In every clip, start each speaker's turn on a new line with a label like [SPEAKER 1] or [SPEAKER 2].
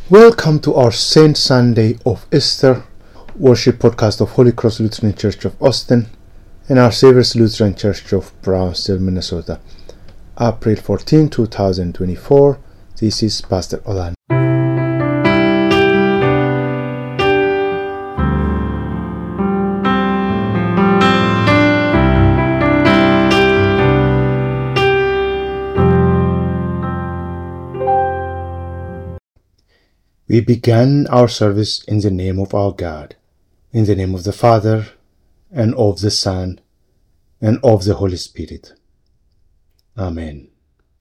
[SPEAKER 1] Welcome to our Saint Sunday of Easter worship podcast of Holy Cross Lutheran Church of Austin and Our Saviour's Lutheran Church of Brownsville, Minnesota. April 14, 2024. This is Pastor Olan. We began our service in the name of our God, in the name of the Father, and of the Son, and of the Holy Spirit. Amen.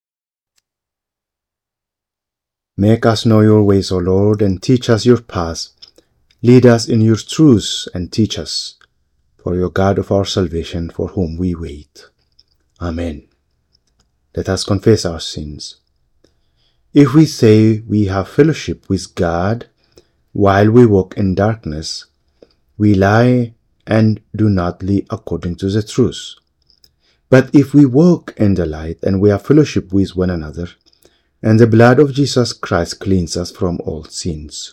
[SPEAKER 1] Make us know your ways, O Lord, and teach us your paths. Lead us in your truths, and teach us, for your God of our salvation, for whom we wait. Amen. Let us confess our sins. If we say we have fellowship with God while we walk in darkness, we lie and do not live according to the truth. But if we walk in the light and we have fellowship with one another, and the blood of Jesus Christ cleanses us from all sins.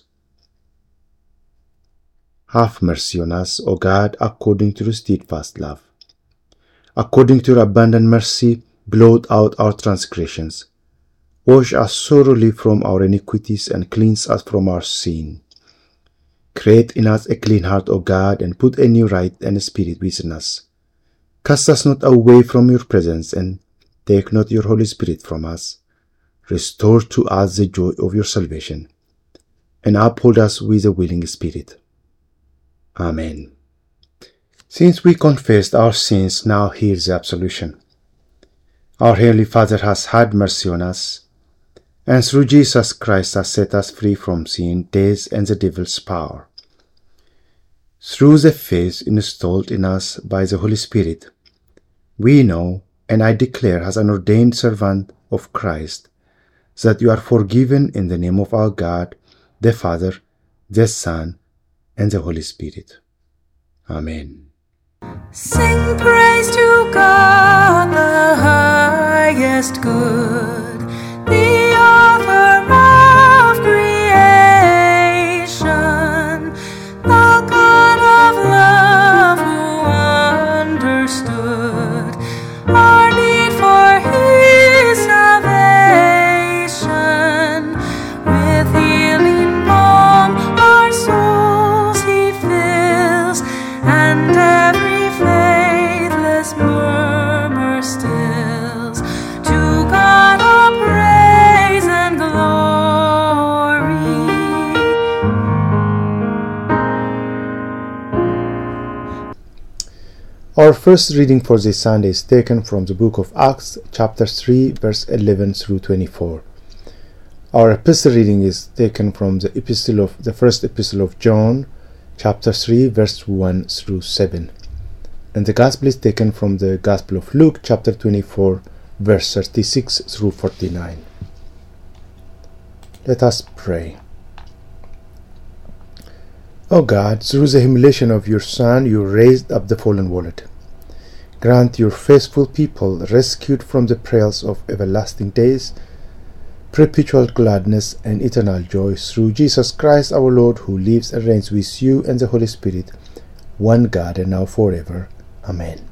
[SPEAKER 1] Have mercy on us, O God, according to your steadfast love. According to your abundant mercy, blot out our transgressions. Wash us thoroughly from our iniquities and cleanse us from our sin. Create in us a clean heart, O God, and put a new right and spirit within us. Cast us not away from your presence, and take not your Holy Spirit from us. Restore to us the joy of your salvation, and uphold us with a willing spirit. Amen. Since we confessed our sins, now hear the absolution. Our Heavenly Father has had mercy on us, and through Jesus Christ has set us free from sin, death, and the devil's power. Through the faith installed in us by the Holy Spirit, we know, and I declare as an ordained servant of Christ, that you are forgiven in the name of our God, the Father, the Son, and the Holy Spirit. Amen.
[SPEAKER 2] Sing praise to God, the highest good, the author of creation, the God of love who understood our need for his salvation. With healing balm our souls he fills, and every faithless murmur stills. To God all praise and glory.
[SPEAKER 1] Our first reading for this Sunday is taken from the book of Acts, chapter 3, verse 11 through 24. Our epistle reading is taken from the first epistle of John, chapter 3, verse 1 through 7. And the Gospel is taken from the Gospel of Luke, chapter 24, verse 36 through 49. Let us pray. O God, through the humiliation of your Son, you raised up the fallen world. Grant your faithful people, rescued from the perils of everlasting days, perpetual gladness and eternal joy through Jesus Christ our Lord, who lives and reigns with you and the Holy Spirit, one God, and now forever. Amen.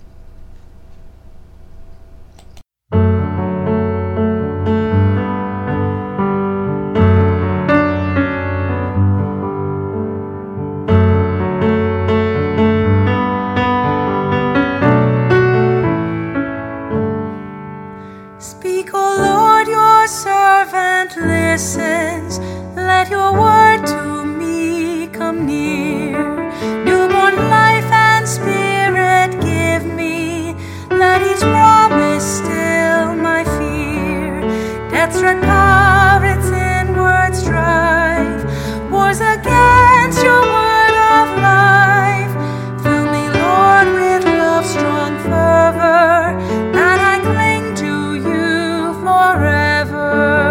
[SPEAKER 2] Speak, O Lord, your servant listens. Let your word to me come near. Newborn life and spirit give me. Let each promise still my fear. Death's red power, its inward strife, wars against your word of life. Fill me, Lord, with love's strong fervor, that I cling to you forever.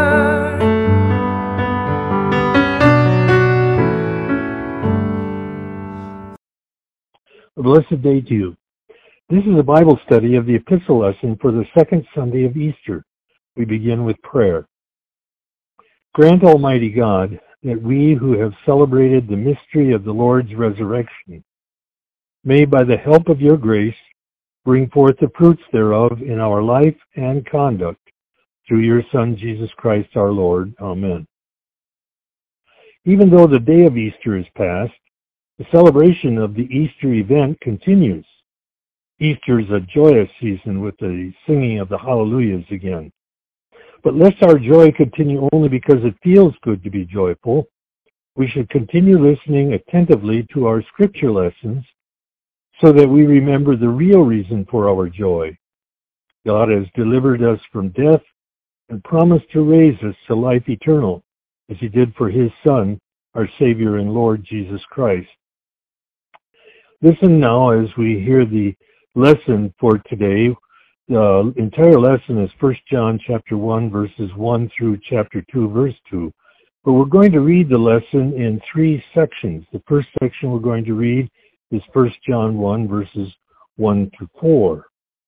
[SPEAKER 3] A blessed day to you. This is a Bible study of the epistle lesson for the second Sunday of Easter. We begin with prayer. Grant, Almighty God, that we who have celebrated the mystery of the Lord's resurrection may, by the help of your grace, bring forth the fruits thereof in our life and conduct, through your Son, Jesus Christ our Lord. Amen. Even though the day of Easter is past, the celebration of the Easter event continues. Easter is a joyous season with the singing of the hallelujahs again. But lest our joy continue only because it feels good to be joyful, we should continue listening attentively to our scripture lessons so that we remember the real reason for our joy. God has delivered us from death and promised to raise us to life eternal, as he did for his Son, our Savior and Lord Jesus Christ. Listen now as we hear the lesson for today. The entire lesson is 1 John chapter 1, verses 1 through chapter 2, verse 2. But we're going to read the lesson in 3 sections. The first section we're going to read is 1 John 1, verses 1 to 4.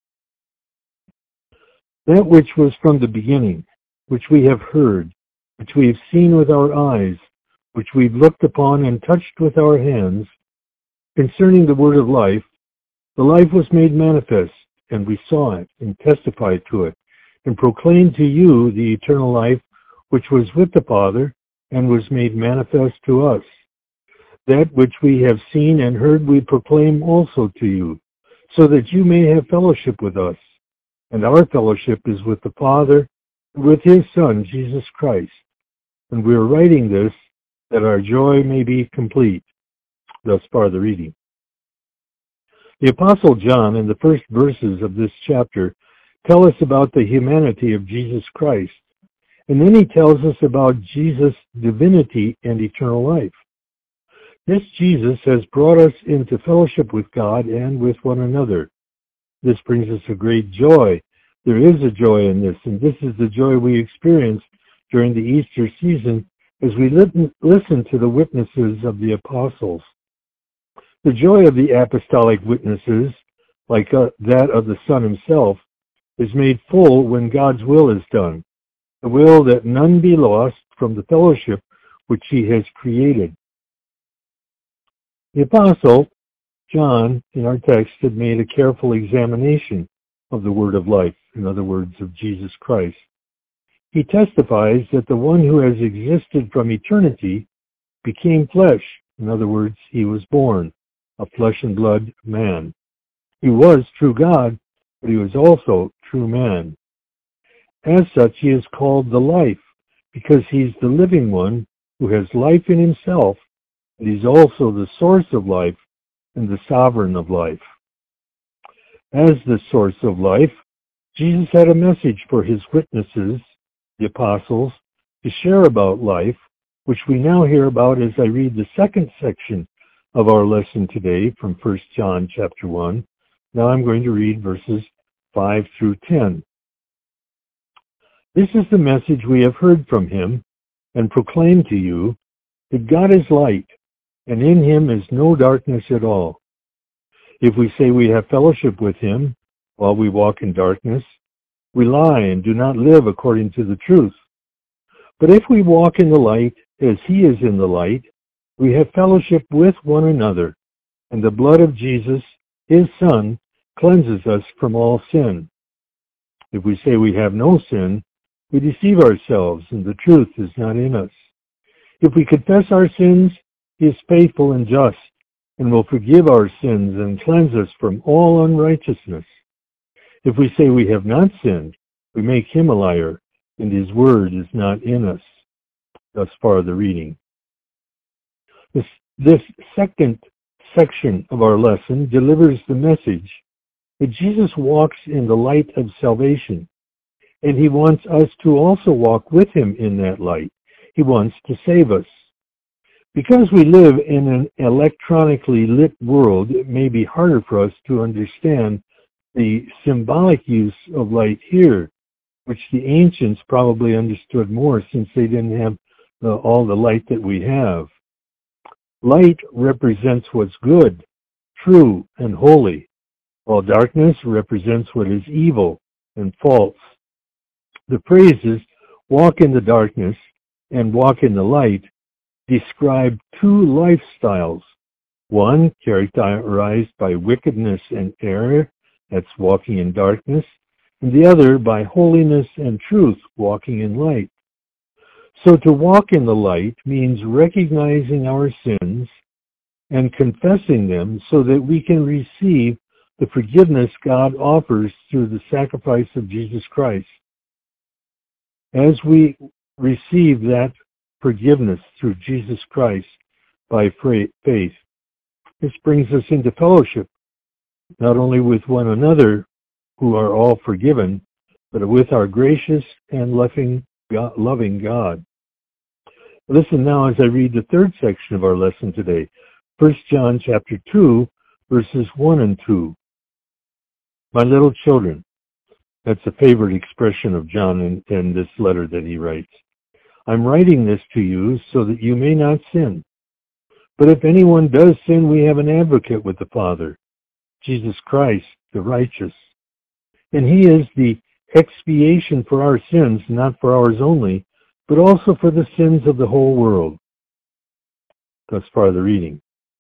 [SPEAKER 3] That which was from the beginning, which we have heard, which we have seen with our eyes, which we've looked upon and touched with our hands, concerning the word of life, the life was made manifest, and we saw it, and testified to it, and proclaimed to you the eternal life which was with the Father, and was made manifest to us. That which we have seen and heard we proclaim also to you, so that you may have fellowship with us. And our fellowship is with the Father, and with his Son, Jesus Christ. And we are writing this, that our joy may be complete. Thus far the reading. The Apostle John, in the first verses of this chapter, tell us about the humanity of Jesus Christ, and then he tells us about Jesus' divinity and eternal life. This Jesus has brought us into fellowship with God and with one another. This brings us a great joy. There is a joy in this, and this is the joy we experience during the Easter season as we listen to the witnesses of the apostles. The joy of the apostolic witnesses, like that of the Son himself, is made full when God's will is done, the will that none be lost from the fellowship which he has created. The apostle John, in our text, had made a careful examination of the word of life, in other words, of Jesus Christ. He testifies that the one who has existed from eternity became flesh, in other words, he was born, a flesh and blood man. He was true God, but he was also true man. As such, he is called the life, because he's the living one who has life in himself, and he's also the source of life and the sovereign of life. As the source of life, Jesus had a message for his witnesses, the apostles, to share about life, which we now hear about as I read the second section of our lesson today from 1 John chapter 1. Now I'm going to read verses 5 through 10. This is the message we have heard from him and proclaim to you, that God is light, and in him is no darkness at all. If we say we have fellowship with him while we walk in darkness, we lie and do not live according to the truth. But if we walk in the light as he is in the light, we have fellowship with one another, and the blood of Jesus, his Son, cleanses us from all sin. If we say we have no sin, we deceive ourselves, and the truth is not in us. If we confess our sins, he is faithful and just, and will forgive our sins and cleanse us from all unrighteousness. If we say we have not sinned, we make him a liar, and his word is not in us. Thus far the reading. This second section of our lesson delivers the message that Jesus walks in the light of salvation, and he wants us to also walk with him in that light. He wants to save us. Because we live in an electronically lit world, it may be harder for us to understand the symbolic use of light here, which the ancients probably understood more since they didn't have all the light that we have. Light represents what's good, true, and holy, while darkness represents what is evil and false. The phrases walk in the darkness and walk in the light describe two lifestyles. One characterized by wickedness and error, that's walking in darkness, and the other by holiness and truth, walking in light. So to walk in the light means recognizing our sins and confessing them so that we can receive the forgiveness God offers through the sacrifice of Jesus Christ. As we receive that forgiveness through Jesus Christ by faith, this brings us into fellowship, not only with one another, who are all forgiven, but with our gracious and loving God. Listen now as I read the third section of our lesson today, 1 John chapter 2, verses 1 and 2. My little children, that's a favorite expression of John in this letter that he writes. I'm writing this to you so that you may not sin. But if anyone does sin, we have an advocate with the Father, Jesus Christ, the righteous. And he is the expiation for our sins, not for ours only, but also for the sins of the whole world. Thus far the reading.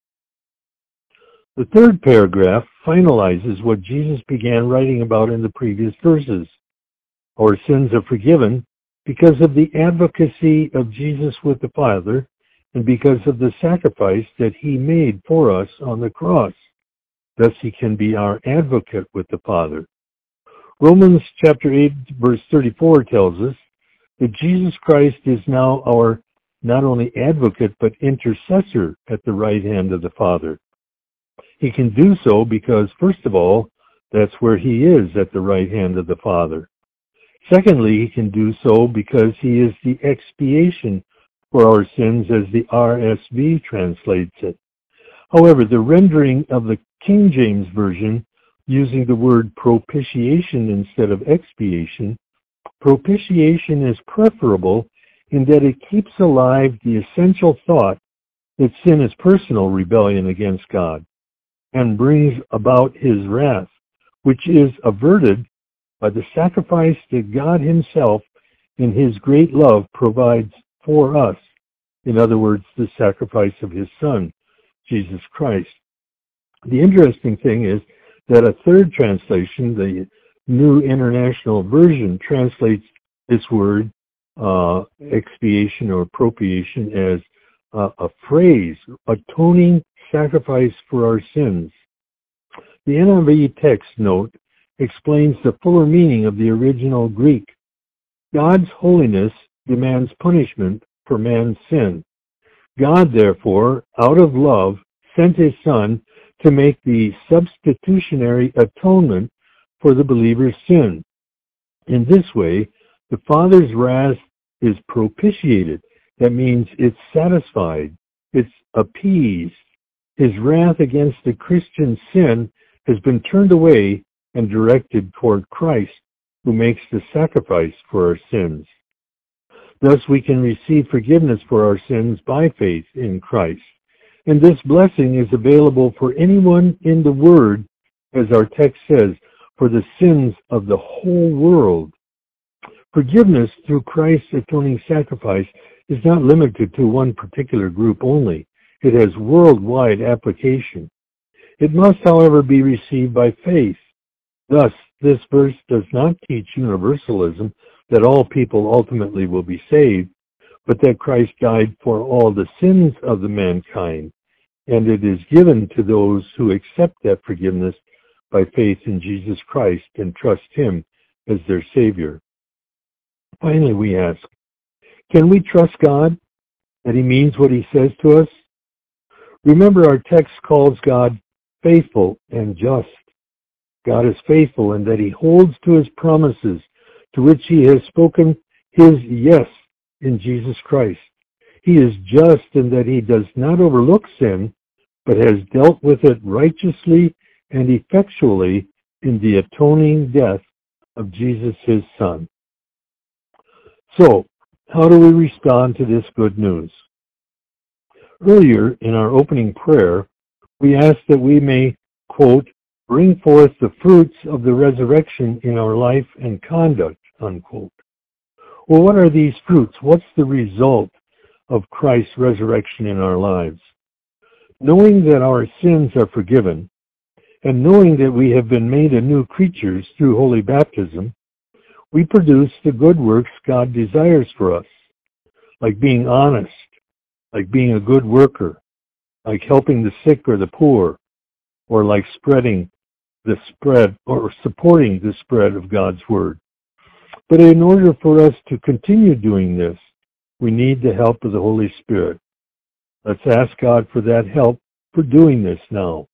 [SPEAKER 3] The third paragraph finalizes what Jesus began writing about in the previous verses. Our sins are forgiven because of the advocacy of Jesus with the Father and because of the sacrifice that he made for us on the cross. Thus he can be our advocate with the Father. Romans chapter 8, verse 34 tells us that Jesus Christ is now our not only advocate but intercessor at the right hand of the Father. He can do so because, first of all, that's where he is, at the right hand of the Father. Secondly, he can do so because he is the expiation for our sins, as the RSV translates it. However, the rendering of the King James Version, using the word propitiation instead of expiation, propitiation is preferable in that it keeps alive the essential thought that sin is personal rebellion against God and brings about his wrath, which is averted by the sacrifice that God himself in his great love provides for us. In other words, the sacrifice of his Son, Jesus Christ. The interesting thing is that a third translation, the New International Version, translates this word, expiation or propitiation, as a phrase, atoning sacrifice for our sins. The NIV text note explains the fuller meaning of the original Greek. God's holiness demands punishment for man's sin. God, therefore, out of love, sent his Son to make the substitutionary atonement for the believer's sin. In this way, the Father's wrath is propitiated. That means it's satisfied, it's appeased. His wrath against the Christian sin has been turned away and directed toward Christ, who makes the sacrifice for our sins. Thus we can receive forgiveness for our sins by faith in Christ. And this blessing is available for anyone in the Word, as our text says, for the sins of the whole world. Forgiveness through Christ's atoning sacrifice is not limited to one particular group only. It has worldwide application. It must, however, be received by faith. Thus, this verse does not teach universalism, that all people ultimately will be saved, but that Christ died for all the sins of the mankind, and it is given to those who accept that forgiveness by faith in Jesus Christ and trust him as their Savior. Finally, we ask, can we trust God that he means what he says to us? Remember, our text calls God faithful and just. God is faithful in that he holds to his promises, to which he has spoken his yes in Jesus Christ. He is just in that he does not overlook sin, but has dealt with it righteously and effectually in the atoning death of Jesus his Son. So, how do we respond to this good news? Earlier in our opening prayer, we asked that we may, quote, bring forth the fruits of the resurrection in our life and conduct, unquote. Well, what are these fruits? What's the result of Christ's resurrection in our lives. Knowing that our sins are forgiven, and knowing that we have been made a new creatures through holy baptism, we produce the good works God desires for us, like being honest, like being a good worker, like helping the sick or the poor, or like supporting the spread of God's Word. But in order for us to continue doing this, we need the help of the Holy Spirit. Let's ask God for that help for doing this now.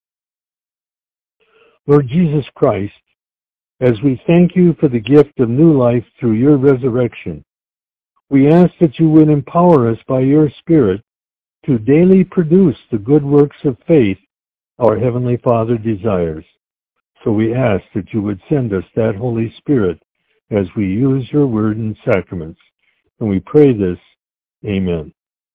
[SPEAKER 3] Lord Jesus Christ, as we thank you for the gift of new life through your resurrection, we ask that you would empower us by your Spirit to daily produce the good works of faith our Heavenly Father desires. So we ask that you would send us that Holy Spirit as we use your word and sacraments. And we pray this. Amen.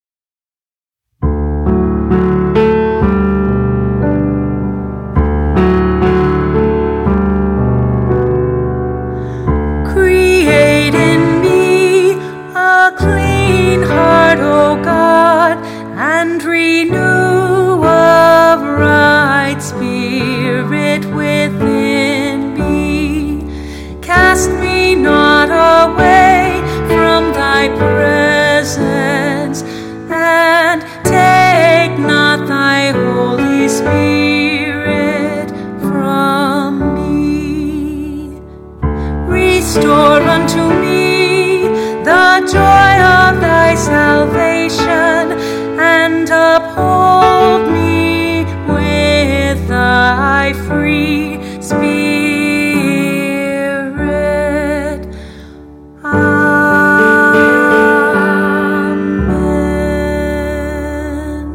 [SPEAKER 2] Create in me a clean heart, O God, and renew a right spirit within me. Cast me not away from thy presence, and take not thy Holy Spirit from me. Restore unto me the joy of thy salvation, and uphold me with thy free Spirit. Amen.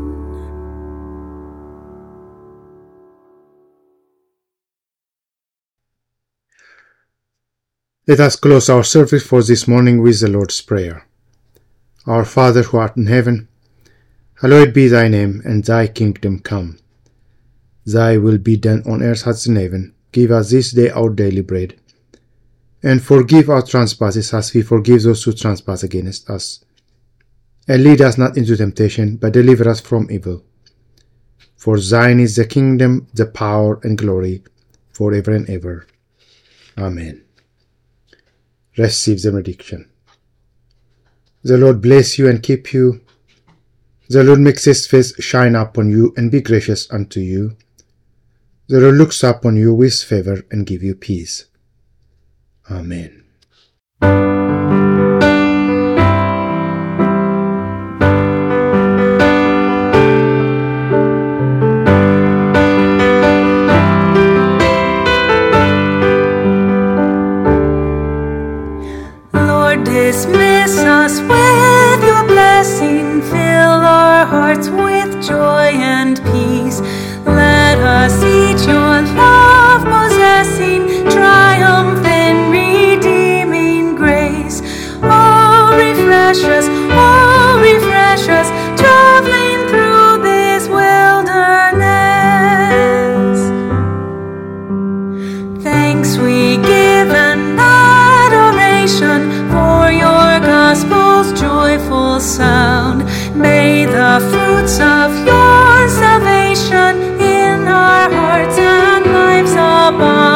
[SPEAKER 1] Let us close our service for this morning with the Lord's Prayer. Our Father who art in heaven, hallowed be thy name, and thy kingdom come. Thy will be done on earth as in heaven. Give us this day our daily bread, and forgive our trespasses as we forgive those who trespass against us. And lead us not into temptation, but deliver us from evil. For thine is the kingdom, the power, and glory, forever and ever. Amen. Receive the benediction. The Lord bless you and keep you. The Lord makes his face shine upon you and be gracious unto you. The Lord looks upon you with favor and give you peace. Amen.
[SPEAKER 2] Lord, dismiss us with your blessing. Fill our hearts with joy and peace. Let us each your love possessing, triumph in redeeming grace. Oh, refresh us, traveling through this wilderness. Thanks we give and adoration for your gospel's joyful sound. May the fruits of your salvation in our hearts and lives abide.